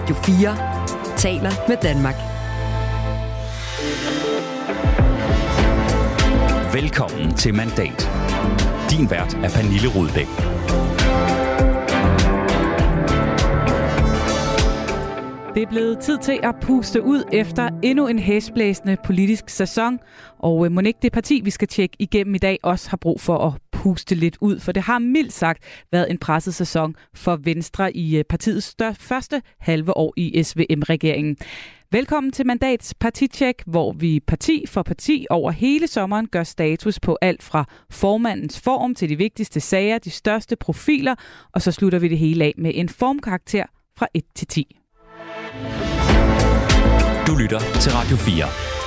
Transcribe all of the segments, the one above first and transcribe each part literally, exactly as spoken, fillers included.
Radio fire taler med Danmark. Velkommen til Mandat. Din vært er Pernille Rudbæk. Det er blevet tid til at puste ud efter endnu en hæsblæsende politisk sæson, og mon ikke det parti, vi skal tjekke igennem i dag, også har brug for at puste lidt ud, for det har mildt sagt været en presset sæson for Venstre i partiets første halve år i S V M-regeringen. Velkommen til Mandats partitjek, hvor vi parti for parti over hele sommeren gør status på alt fra formandens form til de vigtigste sager, de største profiler, og så slutter vi det hele af med en formkarakter fra et til ti. Du lytter til Radio fire.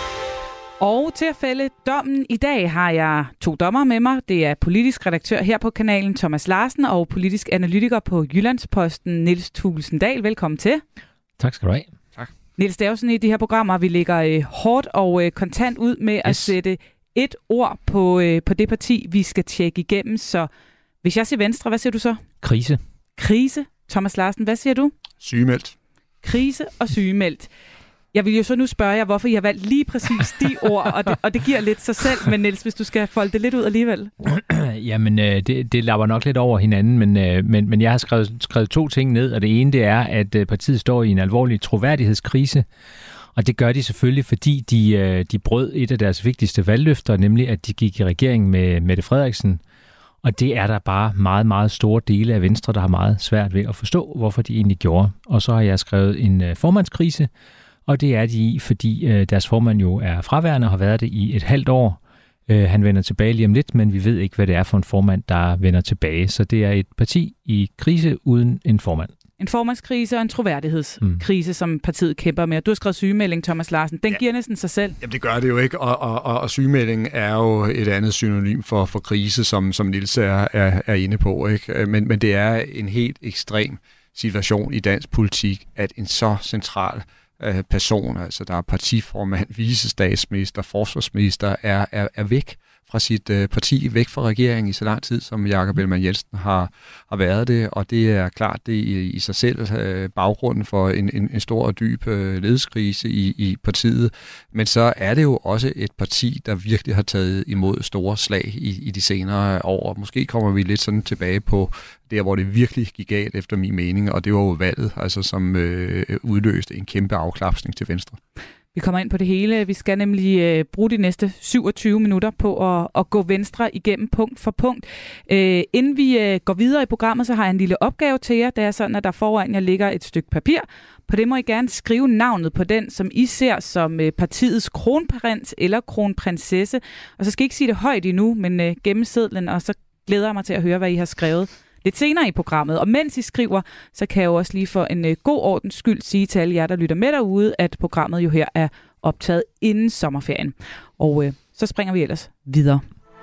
Og til at fælde dommen i dag har jeg to dommer med mig. Det er politisk redaktør her på kanalen, Thomas Larsen, og politisk analytiker på Jyllandsposten, Niels Thulesen Dahl. Velkommen til. Tak skal du have. Tak. Niels, det er jo sådan i de her programmer, vi lægger øh, hårdt og øh, kontant ud med yes. at sætte et ord på, øh, på det parti, vi skal tjekke igennem. Så hvis jeg siger Venstre, hvad siger du så? Krise. Krise. Thomas Larsen, hvad siger du? Sygemeldt. Krise og sygemeldt. Jeg vil jo så nu spørge jer, hvorfor I har valgt lige præcis de ord, og det, og det giver lidt sig selv. Men Niels, hvis du skal folde det lidt ud alligevel. Jamen, det, det lapper nok lidt over hinanden, men, men, men jeg har skrevet, skrevet to ting ned, og det ene det er, at partiet står i en alvorlig troværdighedskrise. Og det gør de selvfølgelig, fordi de, de brød et af deres vigtigste valgløfter, nemlig at de gik i regering med Mette Frederiksen. Og det er der bare meget, meget store dele af Venstre, der har meget svært ved at forstå, hvorfor de egentlig gjorde. Og så har jeg skrevet en formandskrise, og det er de i, fordi øh, deres formand jo er fraværende og har været det i et halvt år. Øh, han vender tilbage lige om lidt, men vi ved ikke, hvad det er for en formand, der vender tilbage. Så det er et parti i krise uden en formand. En formandskrise og en troværdighedskrise, mm. som partiet kæmper med. Du har skrevet sygemelding, Thomas Larsen. Den ja. giver næsten sig selv. Jamen det gør det jo ikke, og, og, og, og sygemelding er jo et andet synonym for, for krise, som, som Niels er, er, er inde på. Ikke? Men, men det er en helt ekstrem situation i dansk politik, at en så central person, altså der er partiformand, vicestatsminister, forsvarsminister, er, er, er væk fra sit øh, parti, væk fra regeringen i så lang tid, som Jakob Ellemann-Jensen har, har været det, og det er klart, det i, i sig selv øh, baggrunden for en, en, en stor og dyb øh, ledelseskrise i, i partiet, men så er det jo også et parti, der virkelig har taget imod store slag i, i de senere år. Måske kommer vi lidt sådan tilbage på der, hvor det virkelig gik galt efter min mening, og det var jo valget, altså, som øh, udløste en kæmpe afklapsning til Venstre. Vi kommer ind på det hele. Vi skal nemlig øh, bruge de næste syvogtyve minutter på at, at gå Venstre igennem punkt for punkt. Øh, inden vi øh, går videre i programmet, så har jeg en lille opgave til jer. Det er sådan, at der foran jer ligger et stykke papir. På det må I gerne skrive navnet på den, som I ser som øh, partiets kronprins eller kronprinsesse. Og så skal I ikke sige det højt endnu, men øh, gemme sedlen, og så glæder jeg mig til at høre, hvad I har skrevet lidt senere i programmet. Og mens I skriver, så kan jeg jo også lige for en øh, god ordens skyld sige til alle jer, der lytter med derude, at programmet jo her er optaget inden sommerferien. Og øh, så springer vi ellers videre.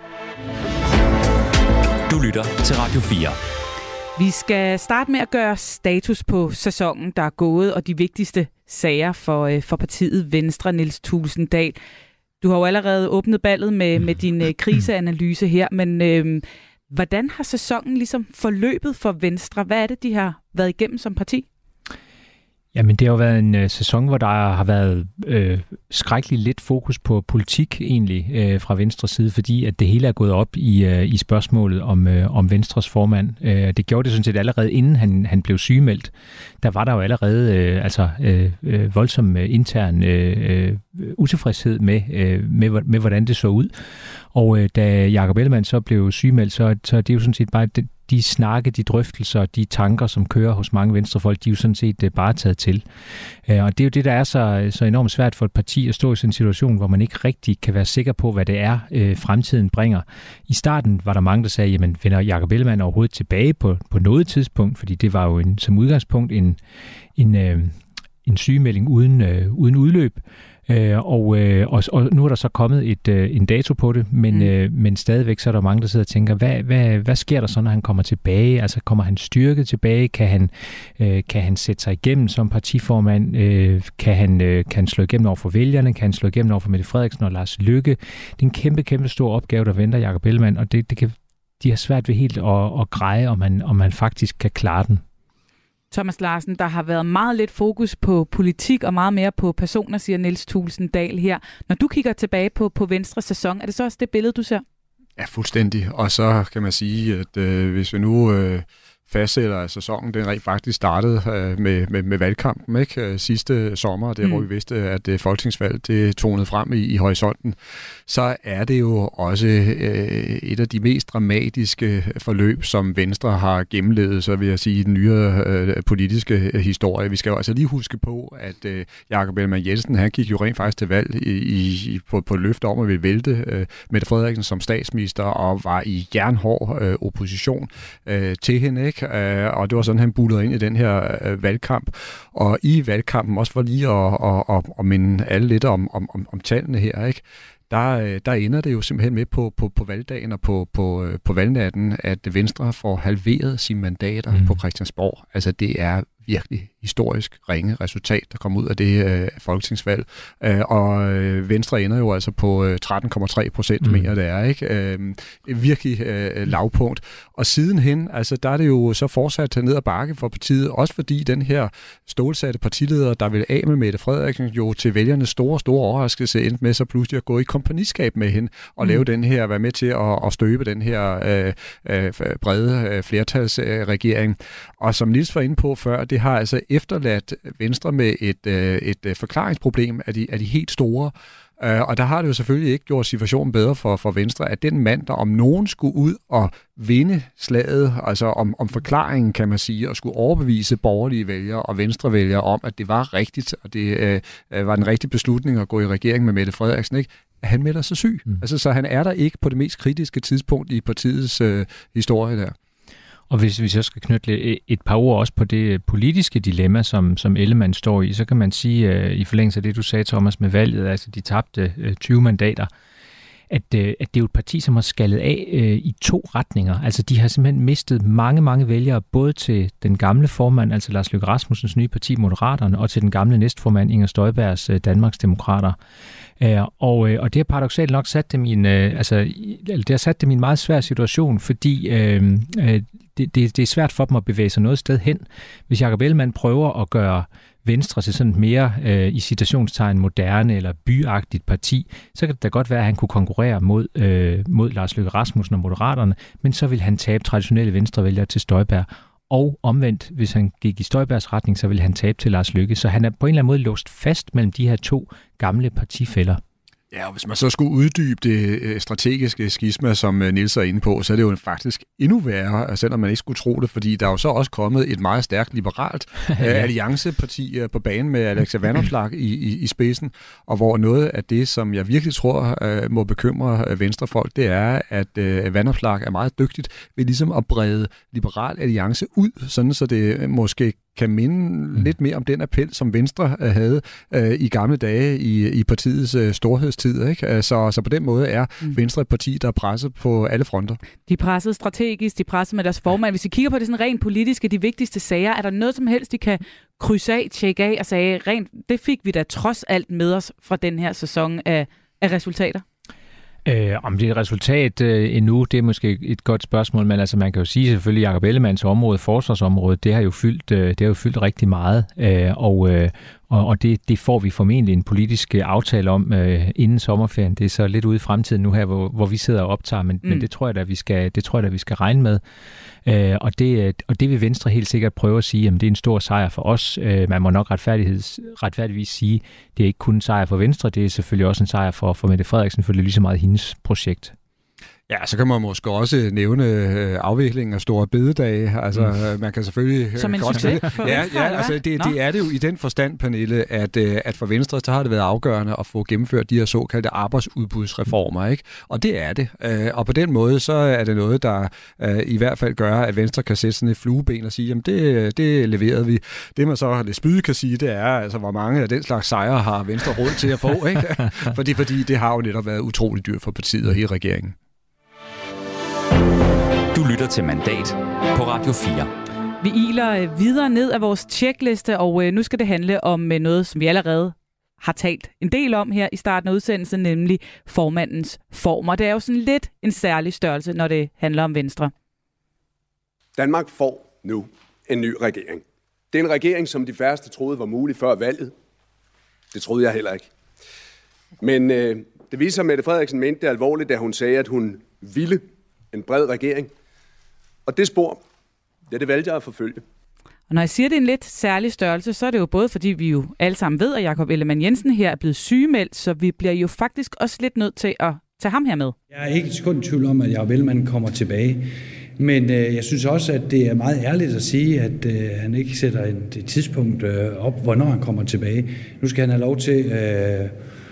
Du lytter til Radio fire. Vi skal starte med at gøre status på sæsonen, der er gået, og de vigtigste sager for, øh, for partiet Venstre. Niels Thulesen Dahl, du har jo allerede åbnet ballet med, med din øh, kriseanalyse her, men øh, hvordan har sæsonen ligesom forløbet for Venstre? Hvad er det, de har været igennem som parti? Jamen, det har jo været en øh, sæson, hvor der har været øh, skrækkeligt lidt fokus på politik egentlig øh, fra Venstres side, fordi at det hele er gået op i, øh, i spørgsmålet om, øh, om Venstres formand. Øh, det gjorde det sådan set allerede inden han, han blev sygemeldt. Der var der jo allerede øh, altså, øh, øh, voldsom øh, intern øh, øh, utilfredshed med, øh, med, med, hvordan det så ud. Og øh, da Jakob Ellemann så blev sygemeldt, så, så det er jo sådan set bare det, de snakke, de drøftelser, de tanker, som kører hos mange venstrefolk, de er jo sådan set bare taget til. Og det er jo det, der er så, så enormt svært for et parti at stå i sådan en situation, hvor man ikke rigtig kan være sikker på, hvad det er, fremtiden bringer. I starten var der mange, der sagde, jamen vender Jakob Ellemann overhovedet tilbage på, på noget tidspunkt, fordi det var jo en, som udgangspunkt en, en, en sygemelding uden, uden udløb. Øh, og, øh, og, og nu er der så kommet et, øh, en dato på det, men, mm. øh, men stadigvæk så er der mange, der sidder og tænker, hvad, hvad, hvad sker der så, når han kommer tilbage? Altså kommer han styrket tilbage? Kan han, øh, kan han sætte sig igennem som partiformand? Øh, kan, han, øh, kan han slå igennem over for vælgerne? Kan han slå igennem over for Mette Frederiksen og Lars Løkke? Det er en kæmpe, kæmpe stor opgave, der venter Jakob Ellemann, og det, det kan, de har svært ved helt at, at greje, om man, om man faktisk kan klare den. Thomas Larsen, der har været meget lidt fokus på politik og meget mere på personer, siger Niels Thulesen Dahl her. Når du kigger tilbage på, på Venstres sæson, er det så også det billede, du ser? Ja, fuldstændig. Og så kan man sige, at øh, hvis vi nu øh, fastsætter, at sæsonen den rent faktisk startede øh, med, med, med valgkampen ikke? Sidste sommer, der mm. hvor vi vidste, at øh, folketingsvalg det tonede frem i, i horisonten, så er det jo også øh, et af de mest dramatiske forløb, som Venstre har gennemlevet, så vil jeg sige, den nyere øh, politiske historie. Vi skal jo altså lige huske på, at øh, Jakob Ellemann-Jensen, han gik jo rent faktisk til valg i, i, på, på løfte om at ville vælte øh, Mette Frederiksen som statsminister, og var i jernhård øh, opposition øh, til hende, ikke? Og det var sådan, han bullede ind i den her øh, valgkamp. Og i valgkampen, også for lige at, at, at, at minde alle lidt om, om, om, om tallene her, ikke? Der, der ender det jo simpelthen med på, på, på valgdagen og på, på, på valgnatten, at Venstre får halveret sine mandater mm. på Christiansborg. Altså det er virkelig historisk ringe resultat, der kommer ud af det øh, folketingsvalg. Øh, og øh, Venstre ender jo altså på øh, tretten komma tre procent, mm. mener det er, ikke? Øh, virkelig øh, lavpunkt. Og sidenhen, altså der er det jo så fortsat ned ad bakke for partiet, også fordi den her stålsatte partileder, der vil af med Mette Frederiksen, jo til vælgernes store, store overraskelse endte med så pludselig at gå i kompagniskab med hende, og mm. lave den her, være med til at, at støbe den her øh, øh, brede øh, flertalsregering. Øh, og som Niels var inde på før, det har altså efterladt Venstre med et, øh, et forklaringsproblem af de, af de helt store. Uh, og der har det jo selvfølgelig ikke gjort situationen bedre for, for Venstre, at den mand, der om nogen skulle ud og vinde slaget, altså om, om forklaringen, kan man sige, og skulle overbevise borgerlige vælgere og venstrevælgere om, at det var rigtigt, og det uh, var en rigtig beslutning at gå i regering med Mette Frederiksen, ikke? Han melder sig syg. Mm. Altså, så han er der ikke på det mest kritiske tidspunkt i partiets uh, historie der. Og hvis vi så skal knytte et par ord også på det politiske dilemma, som, som Ellemann står i, så kan man sige, uh, i forlængelse af det, du sagde, Thomas, med valget, altså de tabte uh, tyve mandater, at, uh, at det er jo et parti, som har skaldet af uh, i to retninger. Altså de har simpelthen mistet mange, mange vælgere, både til den gamle formand, altså Lars Løkke Rasmussens nye parti, Moderaterne, og til den gamle næstformand, Inger Støjbergs uh, Danmarksdemokrater. Uh, og, uh, og det har paradoksalt nok sat dem i en, uh, altså, det har sat dem i en meget svær situation, fordi uh, uh, Det, det, det er svært for dem at bevæge sig noget sted hen. Hvis Jakob Ellemann prøver at gøre Venstre til sådan et mere øh, i citationstegn moderne eller byagtigt parti, så kan det da godt være, at han kunne konkurrere mod, øh, mod Lars Løkke Rasmussen og Moderaterne, men så vil han tabe traditionelle venstrevælgere til Støjberg. Og omvendt, hvis han gik i Støjbergs retning, så vil han tabe til Lars Løkke. Så han er på en eller anden måde låst fast mellem de her to gamle partifæller. Ja, og hvis man så skulle uddybe det strategiske skisma, som Niels er inde på, så er det jo faktisk endnu værre, selvom man ikke skulle tro det, fordi der er jo så også kommet et meget stærkt liberalt ja. allianceparti på banen med Alex Vanopslagh i, i, i spidsen, og hvor noget af det, som jeg virkelig tror må bekymre venstrefolk, det er, at Vanopslagh er meget dygtigt ved ligesom at brede liberal alliance ud, sådan så det måske kan minde mm. lidt mere om den appel, som Venstre øh, havde øh, i gamle dage i, i partiets øh, storhedstid. Ikke? Så, så på den måde er mm. Venstre et parti, der er presset på alle fronter. De er presset strategisk, de er presset med deres formand. Hvis I kigger på det sådan rent politiske, de vigtigste sager, er der noget som helst, de kan krydse af, tjekke af og sige, rent, det fik vi da trods alt med os fra den her sæson af, af resultater? Øh, om det er et resultat øh, endnu, det er måske et godt spørgsmål, men altså man kan jo sige selvfølgelig, Jakob Ellemanns område, forsvarsområdet, det har jo fyldt, øh, det har jo fyldt rigtig meget, øh, og, øh, og, og det, det får vi formentlig en politisk aftale om øh, inden sommerferien. Det er så lidt ude i fremtiden nu her, hvor, hvor vi sidder og optager, men, mm. men det tror jeg da, vi skal, det tror jeg da, vi skal regne med. Øh, og, det, og det vil Venstre helt sikkert prøve at sige, at det er en stor sejr for os. Øh, man må nok retfærdigvis sige, det er ikke kun en sejr for Venstre, det er selvfølgelig også en sejr for, for Mette Frederiksen, for det er lige så meget hendes projekt. Ja, så kan man måske også nævne øh, afviklingen af store bededage. Altså, mm. man kan selvfølgelig... Øh, Som en godt succes for ja, Venstre, ja, altså, det, det er det jo i den forstand, Pernille, at, øh, at for Venstre, så har det været afgørende at få gennemført de her såkaldte arbejdsudbudsreformer, ikke? Og det er det. Øh, og på den måde, så er det noget, der øh, i hvert fald gør, at Venstre kan sætte sådan et flueben og sige, jamen det, det leverede vi. Det man så lidt spyde kan sige, det er, altså, hvor mange af den slags sejre har Venstre råd til at få, ikke? fordi, fordi det har jo netop været utroligt dyrt for partiet og hele regeringen. Du lytter til Mandat på Radio fire. Vi iler videre ned af vores tjekliste, og nu skal det handle om noget, som vi allerede har talt en del om her i starten af udsendelsen, nemlig formandens form. Og det er jo sådan lidt en særlig størrelse, når det handler om Venstre. Danmark får nu en ny regering. Det er en regering, som de færreste troede var mulig før valget. Det troede jeg heller ikke. Men øh, det viser, at Mette Frederiksen mente det alvorligt, da hun sagde, at hun ville en bred regering. Og det spor, ja, det valgte jeg at forfølge. Og når jeg siger, det er en lidt særlig størrelse, så er det jo både, fordi vi jo alle sammen ved, at Jakob Ellemann-Jensen her er blevet sygemeldt, så vi bliver jo faktisk også lidt nødt til at tage ham her med. Jeg er ikke et sekund i tvivl om, at Jakob Ellemann kommer tilbage. Men øh, jeg synes også, at det er meget ærligt at sige, at øh, han ikke sætter et, et tidspunkt øh, op, hvornår han kommer tilbage. Nu skal han have lov til øh,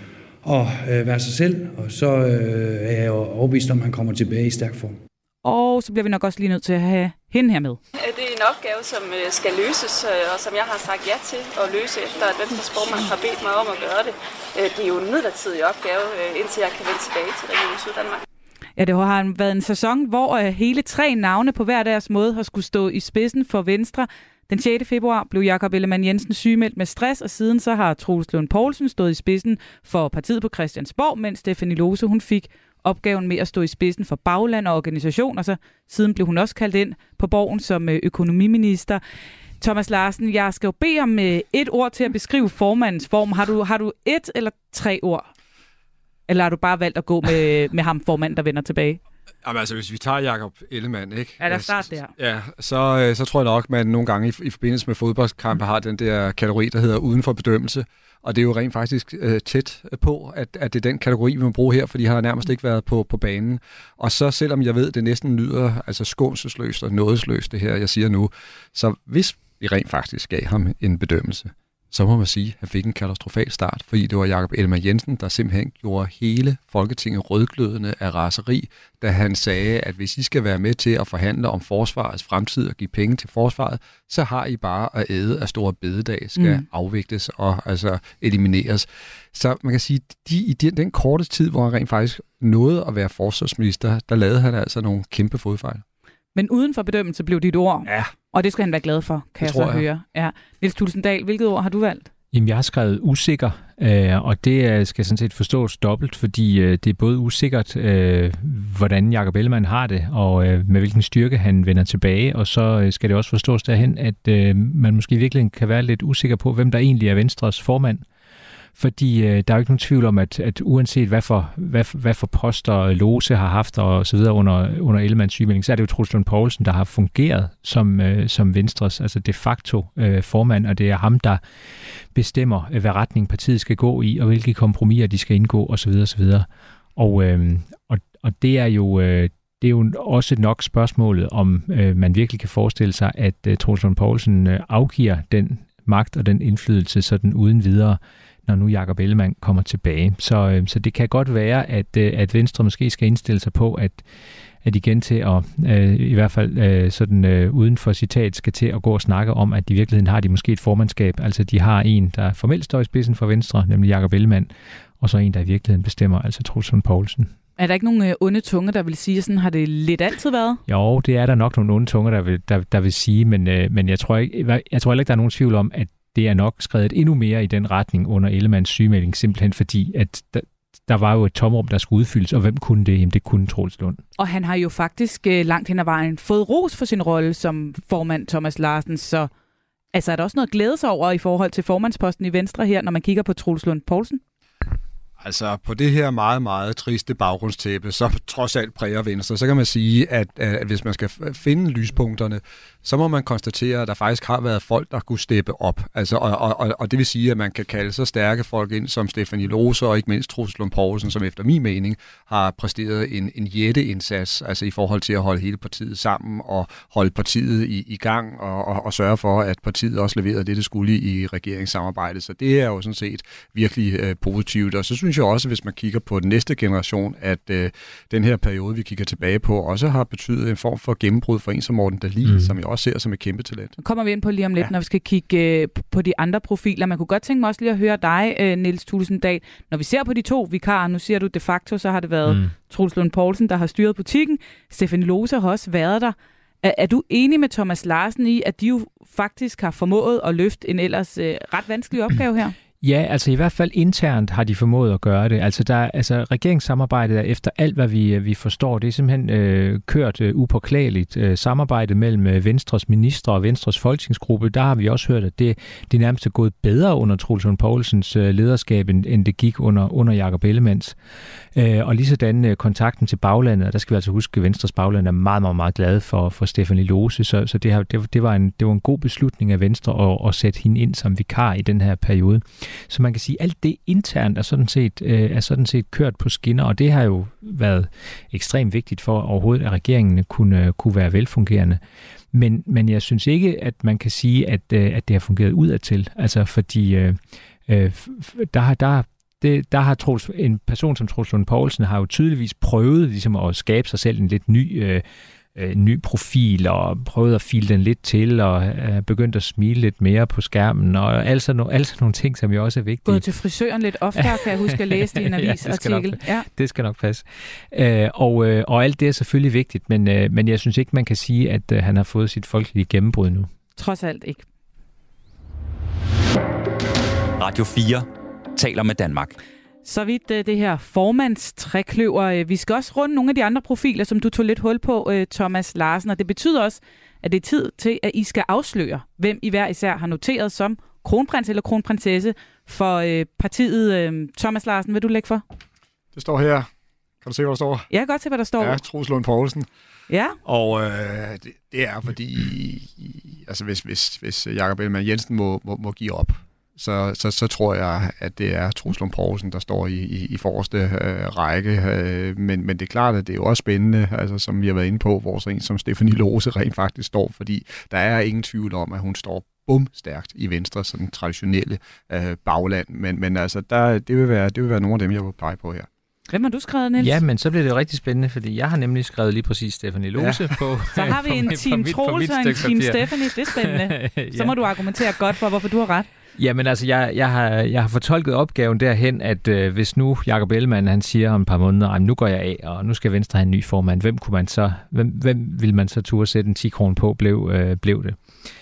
at øh, være sig selv, og så øh, er jeg jo overbevist om, at han kommer tilbage i stærk form. Og så bliver vi nok også lige nødt til at have hende her med. Det er en opgave, som skal løses, og som jeg har sagt ja til at løse, efter at Venstres formand har bedt mig om at gøre det. Det er jo en midlertidig opgave, indtil jeg kan vende tilbage til Region Syddanmark. Ja, det har været en sæson, hvor hele tre navne på hver deres måde har skulle stå i spidsen for Venstre. Den sjette februar blev Jakob Ellemann-Jensen sygemeldt med stress, og siden så har Troels Lund Poulsen stået i spidsen for partiet på Christiansborg, mens Stephanie Lose hun fik opgaven med at stå i spidsen for bagland og organisation, og så siden blev hun også kaldt ind på Borgen som økonomiminister. Thomas Larsen, jeg skal jo bede om et ord til at beskrive formandens form. Har du, har du et eller tre ord? Eller har du bare valgt at gå med, med ham formand, der vender tilbage? Jamen altså, hvis vi tager Jakob Ellemann, ikke? Ja, der start der. Ja, så, så tror jeg nok, man nogle gange i, i forbindelse med fodboldkampe har den der kategori, der hedder uden for bedømmelse. Og det er jo rent faktisk øh, tæt på, at, at det er den kategori, vi må bruge her, fordi han har nærmest ikke været på, på banen. Og så selvom jeg ved, det næsten lyder altså skånselsløst og nådesløst, det her, jeg siger nu, så hvis vi rent faktisk gav ham en bedømmelse, så må man sige, at han fik en katastrofal start, fordi det var Jakob Ellemann-Jensen, der simpelthen gjorde hele Folketinget rødglødende af raseri, da han sagde, at hvis I skal være med til at forhandle om forsvarets fremtid og give penge til forsvaret, så har I bare at æde af store bededag skal mm. afvikles og altså elimineres. Så man kan sige, de, i den, den korte tid, hvor han rent faktisk nåede at være forsvarsminister, der lavede han altså nogle kæmpe fodfejl. Men uden for bedømmelse blev dit ord. Ja. Og det skal han være glad for, kan det jeg så jeg. høre. Ja. Niels Thulesen Dahl, hvilket ord har du valgt? Jamen, jeg har skrevet usikker, øh, og det skal sådan set forstås dobbelt, fordi øh, det er både usikkert, øh, hvordan Jakob Ellemann har det, og øh, med hvilken styrke han vender tilbage, og så øh, skal det også forstås derhen, at øh, man måske virkelig kan være lidt usikker på, hvem der egentlig er Venstres formand. Fordi øh, der er jo ikke nogen tvivl om, at, at uanset hvad for, hvad, hvad for poster Lose har haft og så videre under, under Ellemanns sygemelding, så er det jo Troels Lund Poulsen, der har fungeret som, øh, som Venstres, altså de facto øh, formand, og det er ham, der bestemmer, øh, hvad retning partiet skal gå i, og hvilke kompromiser de skal indgå osv. osv. Og, øh, og, og det er jo... Øh, Det er jo også nok spørgsmålet, om øh, man virkelig kan forestille sig, at øh, Troels Lund Poulsen øh, afgiver den magt og den indflydelse sådan uden videre, når nu Jakob Ellemann kommer tilbage. Så, øh, så det kan godt være, at, øh, at Venstre måske skal indstille sig på, at, at igen til at, øh, i hvert fald øh, sådan øh, uden for citat, skal til at gå og snakke om, at i virkeligheden har de måske et formandskab. Altså de har en, der formelt står i spidsen for Venstre, nemlig Jakob Ellemann, og så en, der i virkeligheden bestemmer, altså Troels Lund Poulsen. Er der ikke nogen øh, onde tunge, der vil sige, at sådan har det lidt altid været? Jo, det er der nok nogle onde tunge, der vil, der, der vil sige, men, øh, men jeg tror ikke, jeg tror heller ikke, der er nogen tvivl om, at det er nok skrevet endnu mere i den retning under Ellemanns sygemelding, simpelthen fordi, at der, der var jo et tomrum, der skulle udfyldes, og hvem kunne det? Jamen, det kunne Troels Lund. Og han har jo faktisk øh, langt hen ad vejen fået ros for sin rolle som formand Thomas Larsen, så altså, er der også noget at glæde sig over i forhold til formandsposten i Venstre her, når man kigger på Troels Lund Poulsen? Altså på det her meget, meget triste baggrundstæppe, som trods alt præger Venstre, så kan man sige, at, at hvis man skal finde lyspunkterne, så må man konstatere, at der faktisk har været folk, der kunne steppe op. Altså, og, og, og det vil sige, at man kan kalde så stærke folk ind som Stephanie Lose og ikke mindst Troels Lund Poulsen, som efter min mening har præsteret en, en jætteindsats altså i forhold til at holde hele partiet sammen og holde partiet i, i gang og, og, og sørge for, at partiet også leverede det, det skulle i regeringssamarbejdet. Så det er jo sådan set virkelig øh, positivt. Og så synes jeg også, hvis man kigger på den næste generation, at øh, den her periode, vi kigger tilbage på, også har betydet en form for gennembrud for en som Morten Dahlin, mm. som jeg også ser som et kæmpe talent. Nu kommer vi ind på lige om lidt, ja. Når vi skal kigge øh, på de andre profiler. Man kunne godt tænke mig også lige at høre dig, øh, Niels Thulesen Dahl. Når vi ser på de to vikarer, nu siger du de facto, så har det været mm. Troels Lund Poulsen, der har styret butikken. Stephanie Lose har også været der. Er, er du enig med Thomas Larsen i, at de jo faktisk har formået at løfte en ellers øh, ret vanskelig opgave her? Ja, altså i hvert fald internt har de formået at gøre det. Altså, der, altså regeringssamarbejdet er efter alt, hvad vi, vi forstår, det er simpelthen øh, kørt øh, upåklageligt. Øh, samarbejdet mellem øh, Venstres ministre og Venstres folketingsgruppe, der har vi også hørt, at det, det nærmest er gået bedre under Troels Lund Poulsens øh, lederskab, end, end det gik under, under Jakob Ellemanns. Øh, og lige sådan øh, kontakten til baglandet, og der skal vi altså huske, at Venstres bagland er meget, meget, meget glade for, for Stephanie Lose, så, så det, har, det, det, var en, det var en god beslutning af Venstre at, at sætte hende ind som vikar i den her periode. Så man kan sige, at alt det internt er sådan set, øh, er sådan set kørt på skinner, og det har jo været ekstremt vigtigt for overhovedet, at regeringen kunne, kunne være velfungerende. Men, men jeg synes ikke, at man kan sige, at, at det har fungeret udadtil. Altså fordi øh, øh, der har der Det, der har Troels, en person som Troels Lund Poulsen har jo tydeligvis prøvet ligesom at skabe sig selv en lidt ny, øh, øh, ny profil, og prøvet at file den lidt til, og øh, begyndt at smile lidt mere på skærmen, og altså, no, altså nogle ting, som jo også er vigtige. Gået til frisøren lidt oftere, kan jeg huske at læse i en avisartikel. Ja, det skal nok passe. Øh, og, øh, og alt det er selvfølgelig vigtigt, men, øh, men jeg synes ikke, man kan sige, at øh, han har fået sit folkelige gennembrud nu. Trods alt ikke. Radio fire taler med Danmark. Så vidt det her formandstrækløver. Vi skal også runde nogle af de andre profiler, som du tog lidt hul på, Thomas Larsen. Og det betyder også, at det er tid til, at I skal afsløre, hvem I hver især har noteret som kronprins eller kronprinsesse for partiet. Thomas Larsen, vil du lægge for? Det står her. Kan du se, hvad der står? Jeg kan godt se, hvad der står. Ja, Troels Lund Poulsen. Ja. Og øh, det, det er fordi, altså hvis, hvis, hvis Jakob Ellemann-Jensen må, må, må give op, Så, så, så tror jeg, at det er Troels Lund Poulsen, der står i, i, i forreste øh, række. Øh, men, men det er klart, at det er jo også spændende, altså, som vi har været inde på, hvor så en som Stephanie Lose rent faktisk står, fordi der er ingen tvivl om, at hun står bumstærkt i Venstre, sådan traditionelle øh, bagland. Men, men altså, der, det, vil være, det vil være nogle af dem, jeg vil pege på her. Hvem har du skrevet, Niels? Ja, men så bliver det jo rigtig spændende, fordi jeg har nemlig skrevet lige præcis Stephanie Lose ja. på. Så har vi en team Troels og en team Stephanie. Det er spændende. ja. Så må du argumentere godt for, hvorfor du har ret. Jamen altså, jeg, jeg, har, jeg har fortolket opgaven derhen, at øh, hvis nu Jakob Ellemann, han siger om et par måneder, nu går jeg af, og nu skal Venstre have en ny formand, hvem kunne man så, hvem, hvem vil man så turde sætte en ti kroner på, blev, øh, blev det.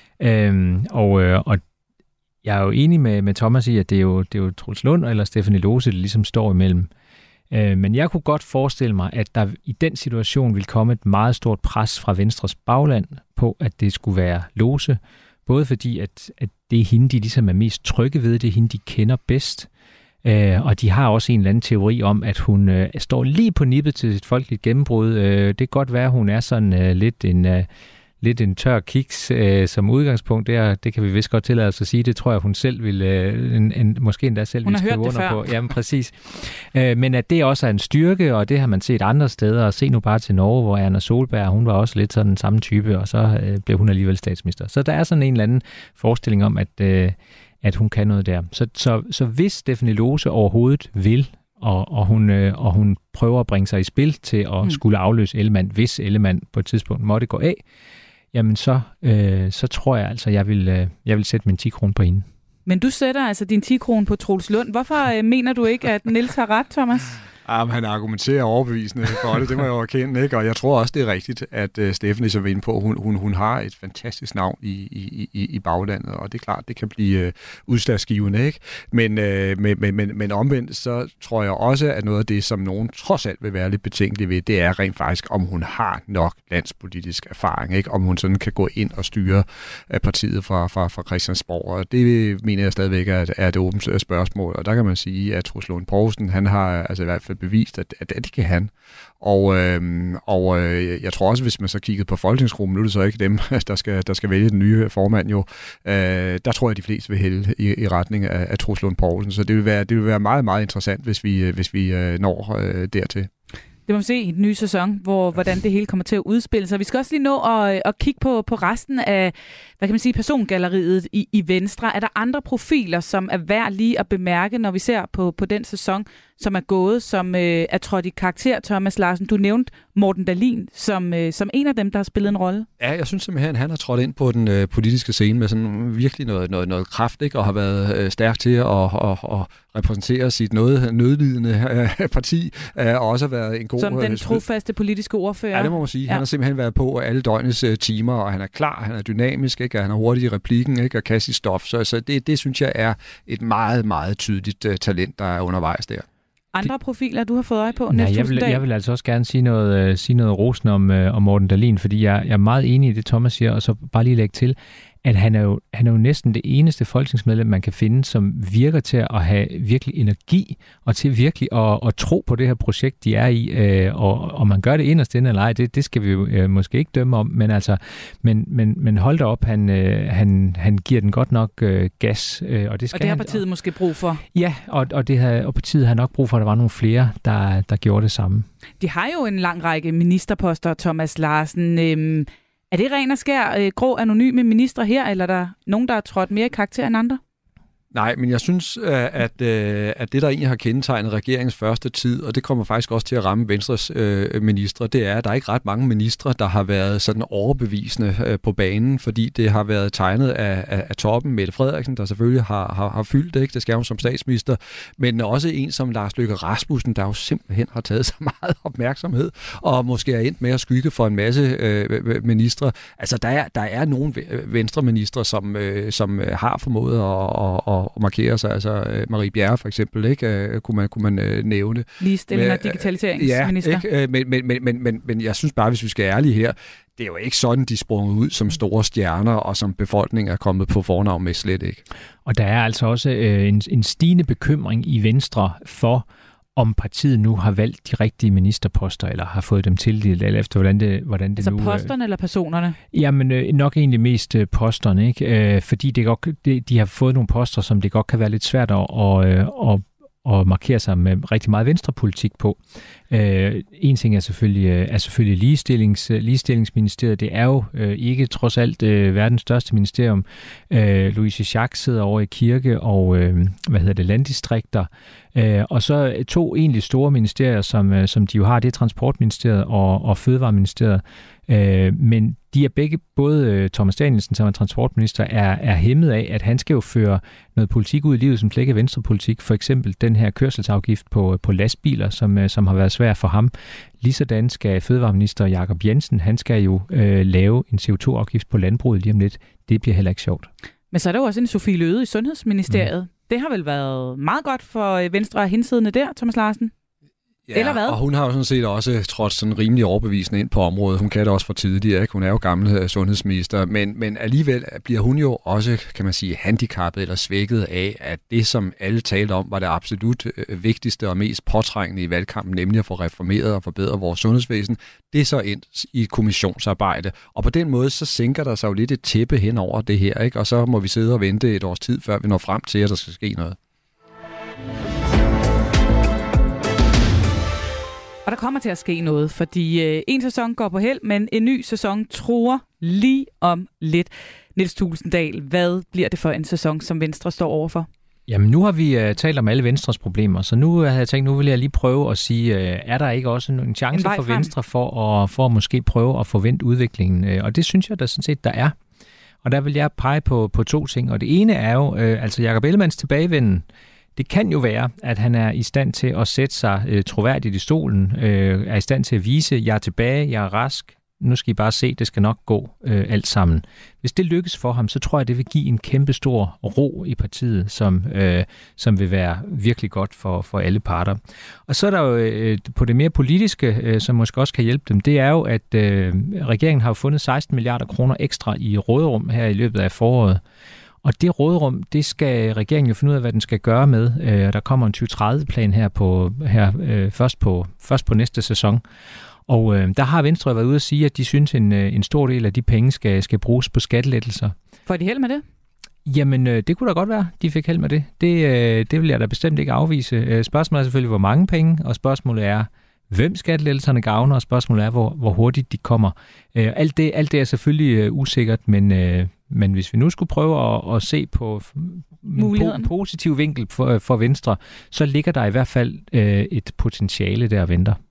Øhm, og, øh, og jeg er jo enig med, med Thomas i, at det er jo, det er jo Troels Lund eller Stephanie Lose, der ligesom står imellem. Øh, men jeg kunne godt forestille mig, at der i den situation ville komme et meget stort pres fra Venstres bagland på, at det skulle være Lose. Både fordi, at, at det er hende, de ligesom er mest trygge ved, det er hende, de kender bedst. Øh, og de har også en eller anden teori om, at hun øh, står lige på nippet til et folkeligt gennembrud. Øh, det kan godt være, at hun er sådan øh, lidt en... Øh, lidt en tør kiks øh, som udgangspunkt. Det, er, det kan vi vist godt tillade os at sige. Det tror jeg, hun selv vil, øh, en, en, måske endda selv vil skrive under på. Jamen præcis. Øh, men at det også er en styrke, og det har man set andre steder. Og se nu bare til Norge, hvor Erna Solberg, hun var også lidt sådan den samme type, og så øh, blev hun alligevel statsminister. Så der er sådan en eller anden forestilling om, at, øh, at hun kan noget der. Så, så, så hvis Stephanie Lose overhovedet vil, og, og, hun, øh, og hun prøver at bringe sig i spil til at mm. skulle afløse Ellemann, hvis Ellemann på et tidspunkt måtte gå af, jamen så, øh, så tror jeg altså, jeg vil, øh, jeg vil sætte min ti kroner på hende. Men du sætter altså din ti kroner på Troels Lund. Hvorfor øh, mener du ikke, at Niels har ret, Thomas? Jamen, han argumenterer overbevisende for det, det må jeg jo erkende, ikke? Og jeg tror også, det er rigtigt, at uh, Stephanie så vil ind på, hun, hun, hun har et fantastisk navn i, i, i, i baglandet, og det er klart, det kan blive uh, udslagsgivende, ikke? Men, uh, men, men, men, men omvendt, så tror jeg også, at noget af det, som nogen trods alt vil være lidt betænkelig ved, det er rent faktisk, om hun har nok landspolitisk erfaring, ikke? Om hun sådan kan gå ind og styre uh, partiet fra, fra, fra Christiansborg, og det mener jeg stadigvæk er, er et åbent spørgsmål, og der kan man sige, at Troels Lund Poulsen, han har altså i hvert fald bevist, at, at, at det kan han. Og, øhm, og øh, jeg tror også, hvis man så kiggede på folketingsgruppen, nu er det så ikke dem, der skal, der skal vælge den nye formand jo, øh, der tror jeg, at de fleste vil hælde i, i retning af, af Troels Lund Poulsen. Så det vil være, det vil være meget, meget interessant, hvis vi, hvis vi øh, når øh, dertil. Det må vi se i den nye sæson, hvor, hvordan det hele kommer til at udspille sig. Vi skal også lige nå at, at kigge på, på resten af, hvad kan man sige, persongalleriet i, i Venstre. Er der andre profiler, som er værd lige at bemærke, når vi ser på, på den sæson, som er gået, som øh, er trådt i karakter, Thomas Larsen? Du nævnte Morten Dahlin som, øh, som en af dem, der har spillet en rolle. Ja, jeg synes simpelthen, han har trådt ind på den øh, politiske scene med sådan virkelig noget, noget, noget kraft, ikke? Og har været øh, stærk til at og, og repræsentere sit noget nødlidende øh, parti, øh, og også har været en god... Som den øh, trofaste politiske ordfører. Ja, det må man sige. Ja. Han har simpelthen været på alle døgnets uh, timer, og han er klar, han er dynamisk, ikke? Og han er hurtig i replikken, ikke? Og kan sit stof. Så, så det, det synes jeg er et meget, meget tydeligt uh, talent, der er undervejs der. Andre profiler, du har fået øje på? Nej, jeg vil, jeg vil altså også gerne sige noget, uh, sige noget rosen om, uh, om Morten Dahlin, fordi jeg, jeg er meget enig i det, Thomas siger, og så bare lige lægge til, at han er, jo, han er jo næsten det eneste folketingsmedlem, man kan finde, som virker til at have virkelig energi, og til virkelig at, at tro på det her projekt, de er i, øh, og om man gør det inderst inde eller ej, det, det skal vi jo øh, måske ikke dømme om, men altså, men, men, men hold da op, han, øh, han, han giver den godt nok øh, gas, øh, og det skal Og det har han, partiet og, måske brug for. Ja, og, og, det har, og partiet har nok brug for, at der var nogle flere, der, der gjorde det samme. De har jo en lang række ministerposter, Thomas Larsen. Øhm, Er det ren og skær øh, grå anonyme ministre her, eller er der nogen, der har trådt mere i karakter end andre? Nej, men jeg synes, at, at det, der egentlig har kendetegnet regeringens første tid, og det kommer faktisk også til at ramme Venstres øh, ministre, det er, at der er ikke ret mange ministre, der har været sådan overbevisende øh, på banen, fordi det har været tegnet af, af, af toppen, Mette Frederiksen, der selvfølgelig har, har, har fyldt det, ikke? Det skal hun som statsminister, men også en som Lars Løkke Rasmussen, der jo simpelthen har taget så meget opmærksomhed, og måske er endt med at skygge for en masse øh, ministre. Altså, der er, der er nogle venstreministre, som, øh, som har formået at, at og markere sig, altså Marie Bjerre for eksempel, ikke, kunne man, kunne man nævne. Ligestilling og digitaliseringsminister. Ja, ikke? Men, men, men, men, men, men jeg synes bare, hvis vi skal være ærlige her, det er jo ikke sådan, de sprunget ud som store stjerner, og som befolkningen er kommet på fornavn med, slet ikke. Og der er altså også øh, en, en stigende bekymring i Venstre for, om partiet nu har valgt de rigtige ministerposter, eller har fået dem tildelt, eller efter hvordan det, hvordan det altså nu... Altså posterne eller personerne? Jamen øh, nok egentlig mest øh, posterne, ikke? Øh, fordi det godt, det, de har fået nogle poster, som det godt kan være lidt svært at, og, øh, og, og markere sig med rigtig meget venstrepolitik på. Øh, en ting er selvfølgelig, er selvfølgelig ligestillings, ligestillingsministeriet. Det er jo øh, ikke trods alt øh, verdens største ministerium. Øh, Louise Schack sidder over i kirke og øh, hvad hedder det, landdistrikter. Øh, og så to egentlig store ministerier, som, øh, som de jo har, det er Transportministeriet og, og Fødevareministeriet. Øh, men de er begge, både øh, Thomas Danielsen, som er transportminister, er, er hæmmet af, at han skal jo føre noget politik ud i livet, som slet ikke er venstrepolitik. For eksempel den her kørselsafgift på, på lastbiler, som, øh, som har været svær for ham. Ligesådan skal fødevareminister Jakob Jensen, han skal jo øh, lave en C O to afgift på landbruget lige om lidt. Det bliver heller ikke sjovt. Men så er der jo også en Sofie Løhde i Sundhedsministeriet. Mm. Det har vel været meget godt for Venstre og hensiddende der, Thomas Larsen? Ja, eller hvad? Og hun har jo sådan set også trådt sådan rimelig overbevisende ind på området. Hun kan det også for tidligere, ikke? Hun er jo gammel sundhedsminister, men, men alligevel bliver hun jo også, kan man sige, handicappet eller svækket af, at det, som alle talte om, var det absolut vigtigste og mest påtrængende i valgkampen, nemlig at få reformeret og forbedret vores sundhedsvæsen, det er så endt i et kommissionsarbejde. Og på den måde, så sænker der sig jo lidt et tæppe hen over det her, ikke? Og så må vi sidde og vente et års tid, før vi når frem til, at der skal ske noget. Og der kommer til at ske noget, fordi øh, en sæson går på held, men en ny sæson truer lige om lidt. Niels Tullsendal, hvad bliver det for en sæson, som Venstre står overfor? Jamen nu har vi uh, talt om alle Venstres problemer, så nu uh, har jeg tænkt, nu vil jeg lige prøve at sige, uh, er der ikke også en chance en for frem? Venstre for at, for at måske prøve at forvente udviklingen? Uh, og det synes jeg da sådan set, der er. Og der vil jeg pege på, på to ting, og det ene er jo, uh, altså Jakob Ellemanns tilbagevenden. Det kan jo være, at han er i stand til at sætte sig øh, troværdigt i stolen, øh, er i stand til at vise, jeg er tilbage, jeg er rask, nu skal I bare se, det skal nok gå øh, alt sammen. Hvis det lykkes for ham, så tror jeg, det vil give en kæmpe stor ro i partiet, som, øh, som vil være virkelig godt for, for alle parter. Og så er der jo øh, på det mere politiske, øh, som måske også kan hjælpe dem, det er jo, at øh, regeringen har jo fundet seksten milliarder kroner ekstra i råderum her i løbet af foråret. Og det råderum, det skal regeringen jo finde ud af, hvad den skal gøre med. Der kommer en tyve tredive-plan her, på, her øh, først, på, først på næste sæson. Og øh, der har Venstre været ude at sige, at de synes, en, en stor del af de penge skal, skal bruges på skattelettelser. Får de held med det? Jamen, øh, det kunne da godt være, de fik held med det. Det, øh, det vil jeg da bestemt ikke afvise. Spørgsmålet er selvfølgelig, hvor mange penge, og spørgsmålet er, hvem skattelettelserne gavner, og spørgsmålet er, hvor, hvor hurtigt de kommer. Øh, alt, det, alt det er selvfølgelig øh, usikkert, men, øh, men hvis vi nu skulle prøve at, at se på en positiv vinkel for, for Venstre, så ligger der i hvert fald øh, et potentiale der og venter.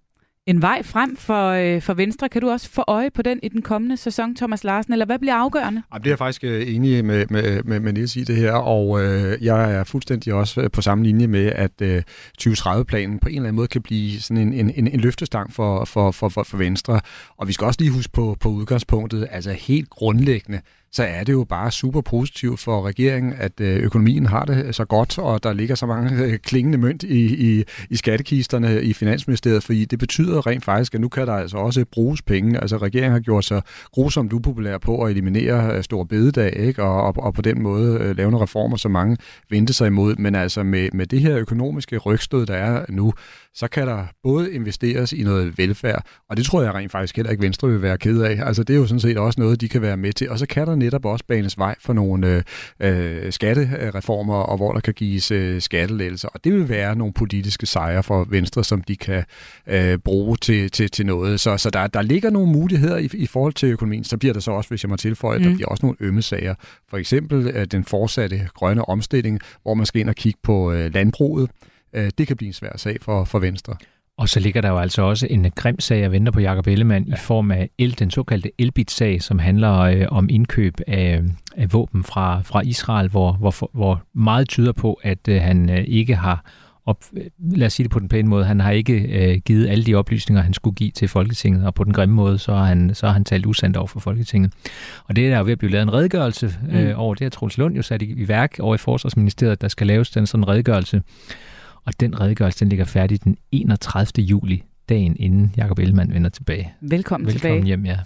en vej frem for, øh, for Venstre. Kan du også få øje på den i den kommende sæson, Thomas Larsen, eller hvad bliver afgørende? Jamen, det er jeg faktisk enig med, med, med, med Niels i det her, og øh, jeg er fuldstændig også på samme linje med, at øh, tyve tredive-planen på en eller anden måde kan blive sådan en, en, en, en løftestang for, for, for, for, for Venstre. Og vi skal også lige huske på, på udgangspunktet, altså helt grundlæggende, så er det jo bare super positivt for regeringen, at økonomien har det så godt, og der ligger så mange klingende mønt i, i, i skattekisterne i Finansministeriet, fordi det betyder rent faktisk, at nu kan der altså også bruges penge. Altså regeringen har gjort sig grusomt upopulær på at eliminere store bededag, ikke? Og, og, og på den måde lave nogle reformer, som mange vendte sig imod. Men altså med, med det her økonomiske rygstød, der er nu, så kan der både investeres i noget velfærd, og det tror jeg rent faktisk heller ikke Venstre vil være ked af. Altså det er jo sådan set også noget, de kan være med til. Og så kan der netop også banes vej for nogle øh, skattereformer, og hvor der kan gives øh, skattelettelser. Og det vil være nogle politiske sejre for Venstre, som de kan øh, bruge til, til, til noget. Så, så der, der ligger nogle muligheder i, i forhold til økonomien. Så bliver der så også, hvis jeg må tilføje, mm. der bliver også nogle ømme sager. For eksempel øh, den fortsatte grønne omstilling, hvor man skal ind og kigge på øh, landbruget. Det kan blive en svær sag for, for Venstre. Og så ligger der jo altså også en grim sag og venter på Jakob Ellemann ja. i form af el, den såkaldte Elbit-sag, som handler øh, om indkøb af, af våben fra, fra Israel, hvor, hvor, hvor meget tyder på, at øh, han øh, ikke har, op, lad os sige det på den pæne måde, han har ikke øh, givet alle de oplysninger, han skulle give til Folketinget, og på den grimme måde, så har han, så har han talt usandt over for Folketinget. Og det er der jo ved at blive lavet en redegørelse øh, mm. over det, at Troels Lund jo sat i, i værk over i Forsvarsministeriet, der skal laves den sådan en redegørelse. Og den redegørelse, den ligger færdig den enogtredivte juli, dagen inden Jakob Ellemann vender tilbage. Velkommen, Velkommen tilbage. hjem, ja.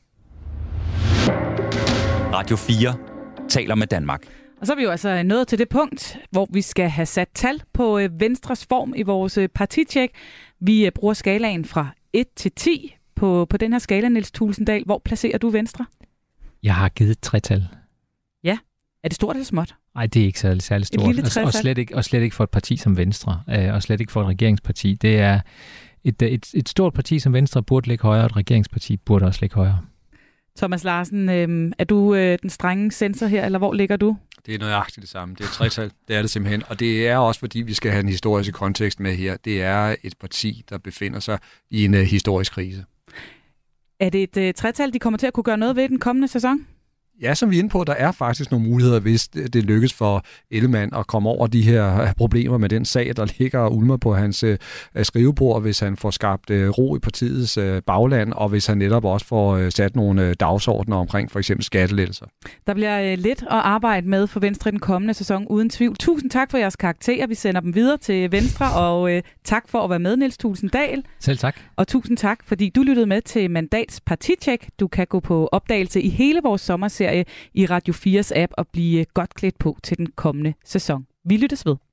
Radio fire taler med Danmark. Og så er vi jo altså nået til det punkt, hvor vi skal have sat tal på Venstres form i vores partitjek. Vi bruger skalaen fra et til ti på, på den her skala, Niels Thulesen-Dahl. Hvor placerer du Venstre? Jeg har givet et tretal. Ja. Er det stort eller småt? Nej, det er ikke særlig, særlig stort. Og, og, slet ikke, og slet ikke for et parti som Venstre, øh, og slet ikke for et regeringsparti. Det er et, et, et stort parti som Venstre burde ligge højere, og et regeringsparti burde også ligge højere. Thomas Larsen, øh, er du øh, den strenge censor her, eller hvor ligger du? Det er nøjagtigt det samme. Det er et tretal. Det er det simpelthen. Og det er også, fordi vi skal have en historisk kontekst med her. Det er et parti, der befinder sig i en uh, historisk krise. Er det et uh, tretal, de kommer til at kunne gøre noget ved den kommende sæson? Ja, som vi er inde på, der er faktisk nogle muligheder, hvis det lykkes for Ellemann at komme over de her problemer med den sag, der ligger og ulmer på hans uh, skrivebord, hvis han får skabt uh, ro i partiets uh, bagland, og hvis han netop også får uh, sat nogle uh, dagsordner omkring for eksempel skattelettelser. Der bliver uh, lidt at arbejde med for Venstre i den kommende sæson, uden tvivl. Tusind tak for jeres karakterer. Vi sender dem videre til Venstre, og uh, tak for at være med, Niels Thulesen-Dahl. Selv tak. Og tusind tak, fordi du lyttede med til Mandats Partitjek. Du kan gå på opdagelse i hele vores sommerserie i Radio fires app og blive godt klædt på til den kommende sæson. Vi lyttes ved.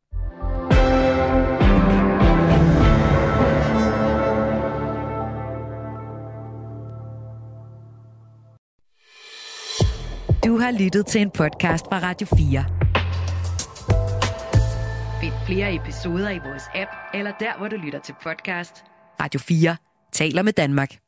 Du har lyttet til en podcast fra Radio fire. Find flere episoder i vores app, eller der, hvor du lytter til podcast. Radio fire taler med Danmark.